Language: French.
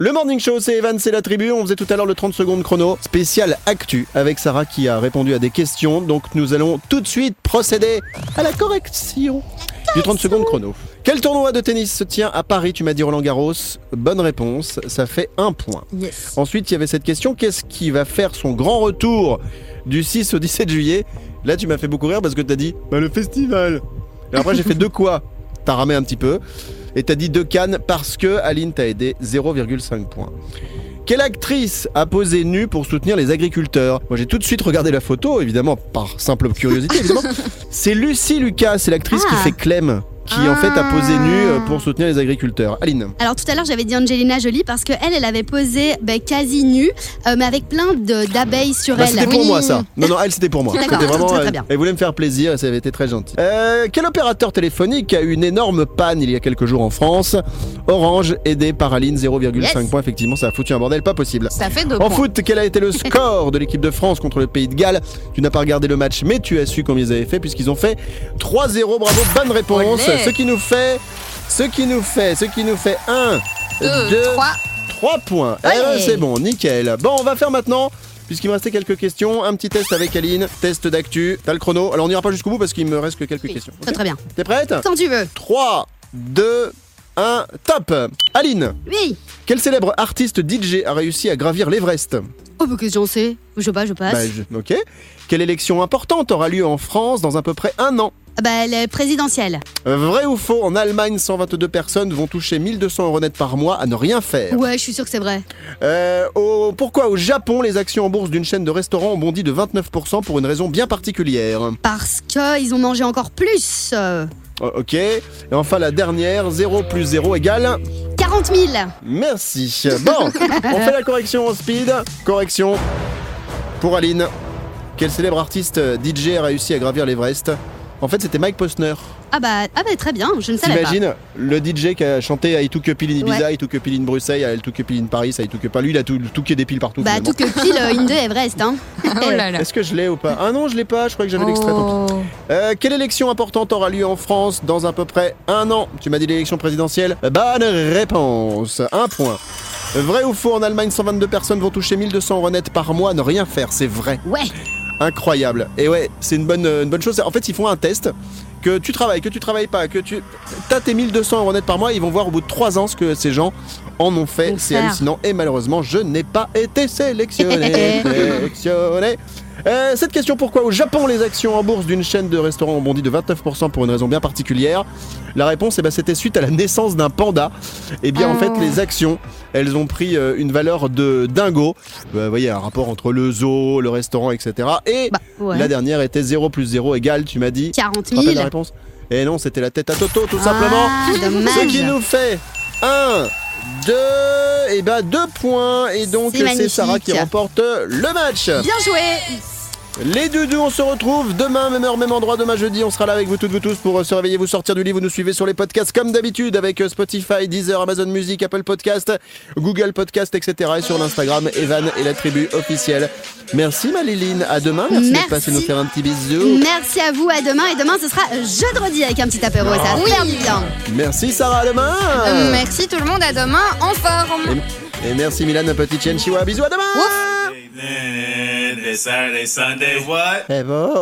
Le Morning Show, c'est Evan, c'est la tribu. On faisait tout à l'heure le 30 secondes chrono spécial actu avec Sarah qui a répondu à des questions. Donc nous allons tout de suite procéder à la correction du 30 secondes chrono. Quel tournoi de tennis se tient à Paris? Tu m'as dit Roland Garros. Bonne réponse, ça fait 1 point. Yes. Ensuite, il y avait cette question, qu'est-ce qui va faire son grand retour du 6 au 17 juillet? Là, tu m'as fait beaucoup rire parce que t'as dit le festival. Et après, j'ai fait de quoi? T'as ramé un petit peu. Et t'as dit de Cannes parce que Aline t'a aidé, 0,5 points. Quelle actrice a posé nue pour soutenir les agriculteurs? Moi j'ai tout de suite regardé la photo, évidemment par simple curiosité évidemment. C'est Lucie Lucas, c'est l'actrice qui fait Clem, qui en fait a posé nue pour soutenir les agriculteurs. Aline. Alors tout à l'heure j'avais dit Angelina Jolie parce qu'elle avait posé quasi nue mais avec plein d'abeilles sur elle. C'était pour moi ça. Non, elle c'était pour moi. D'accord, C'était vraiment, très bien. elle voulait me faire plaisir et ça avait été très gentil. Quel opérateur téléphonique a eu une énorme panne il y a quelques jours en France? Orange, aidé par Aline, 0,5 points. Effectivement ça a foutu un bordel pas possible. Ça fait 2 En points. foot, quel a été le score de l'équipe de France contre le Pays de Galles? Tu n'as pas regardé le match mais tu as su combien ils avaient fait puisqu'ils ont fait 3-0. Bravo, bonne réponse. Olé. Ce qui nous fait 1, 2, 3 points. C'est bon, nickel. Bon, on va faire maintenant, puisqu'il me restait quelques questions, un petit test avec Aline, test d'actu. T'as le chrono. Alors on n'ira pas jusqu'au bout parce qu'il me reste que quelques questions. Très très bien. T'es prête? Quand tu veux. 3, 2, 1, top. Aline, Oui. quel célèbre artiste DJ a réussi à gravir l'Everest? Oh bah qu'est-ce que j'en sais? Je sais pas, je passe. Ok. Quelle élection importante aura lieu en France dans à peu près 1 an? La présidentielle. Vrai ou faux, en Allemagne, 122 personnes vont toucher 1 200 € net par mois à ne rien faire. Ouais, je suis sûre que c'est vrai. Pourquoi au Japon, les actions en bourse d'une chaîne de restaurants ont bondi de 29% pour une raison bien particulière? Parce qu'ils ont mangé encore plus. Ok. Et enfin la dernière, 0 plus 0 égale 40 000. Merci. Bon, on fait la correction en speed. Correction pour Aline. Quel célèbre artiste DJ a réussi à gravir l'Everest? En fait, c'était Mike Posner. Ah bah très bien, je ne savais pas. T'imagines le DJ qui a chanté I took a pill in Ibiza, I took a pill in Bruxelles, I took a pill in Paris, I took a pas. Lui, il a tout qui est des piles partout. Bah tout que pile in de Everest, hein. Oh là là. Est-ce que je l'ai ou pas? Ah non, je l'ai pas, je crois que j'avais l'extrait. Tant pis. Quelle élection importante aura lieu en France dans à peu près 1 an? Tu m'as dit l'élection présidentielle? Bonne réponse, 1 point. Vrai ou faux, en Allemagne, 122 personnes vont toucher 1 200 € net par mois à ne rien faire, c'est vrai. Ouais. Incroyable. Et ouais, c'est une bonne chose. En fait, ils font un test. Que tu travailles pas, que tu as tes 1 200 € net par mois, ils vont voir au bout de 3 ans ce que ces gens en ont fait. C'est hallucinant. Et malheureusement, je n'ai pas été sélectionné. Cette question, pourquoi au Japon les actions en bourse d'une chaîne de restaurants ont bondi de 29% pour une raison bien particulière? La réponse, c'était suite à la naissance d'un panda. Et bien en fait, les actions, elles ont pris une valeur de dingo. Vous voyez, un rapport entre le zoo, le restaurant, etc. Et la dernière était 0 plus 0 égale, tu m'as dit 40 Tu te rappelles 000. la réponse? Et non, c'était la tête à Toto, tout simplement. Dommage. Ce qui nous fait 1, 2, 2 points. Et donc, c'est magnifique. Sarah qui remporte le match. Bien joué. Les doudous, on se retrouve demain, même heure, même endroit, demain jeudi. On sera là avec vous toutes, vous tous pour se réveiller, vous sortir du lit. Vous nous suivez sur les podcasts comme d'habitude avec Spotify, Deezer, Amazon Music, Apple Podcast, Google Podcast, etc. Et sur l'Instagram, Evan et la tribu officielle. Merci Maliline, à demain. Merci d'être passé nous faire un petit bisou. Merci à vous, à demain. Et demain, ce sera jeudi avec un petit apéro. Ça va faire du bien. Merci Sarah, à demain. Merci tout le monde, à demain en forme. Et merci Milan, un petit Chen Chihuahua. Bisous, à demain. Ouf. Saturday, Sunday, what? Eh bon.